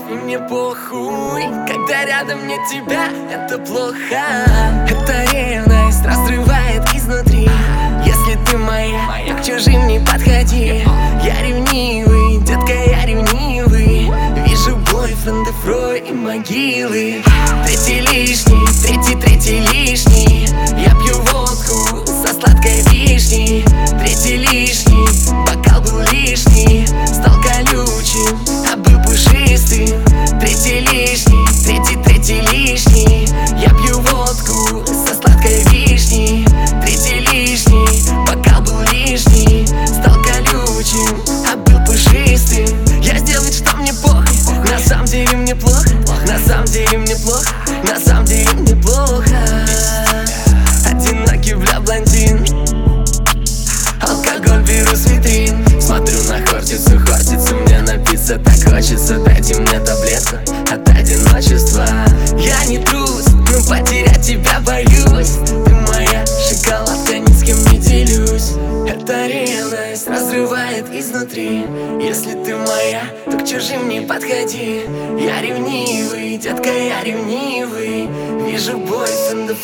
и мне похуй. Когда рядом нет тебя, это плохо. Это ревность разрывает изнутри. Если ты моя, так к чужим не подходи. Я ревнивый, детка, я ревнивый. Вижу бойфрендов рой и могилы. Третий лишний, третий лишний. Я пью водку со сладкой вишней. Третий лишний, бокал был лишний. Стал колючим, а был пушистым. Третий лишний, третий лишний. Я пью водку со сладкой вишней. Третий лишний, бокал был лишний. Стал колючим, а был пушистым. Я сделал вид, что мне похуй. На самом деле мне плохо. На самом деле мне плохо. На самом деле мне плохо. Одинокий, бля, блондин. Алкоголь беру с витрин. Смотрю на хортицу, мне напиться так хочется. Дайте мне таблетку от одиночества. Я не трус, но потерять тебя боюсь. Ты моя шоколадка, ни с кем не делюсь. Эта ревность разрывает изнутри. Если ты моя, то к чужим не подходи. Я ревнивый, детка, я ревнивый. Вижу бойфрендов.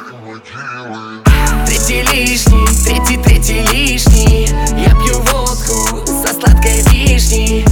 Третий лишний, третий лишний. Я пью водку со сладкой вишней.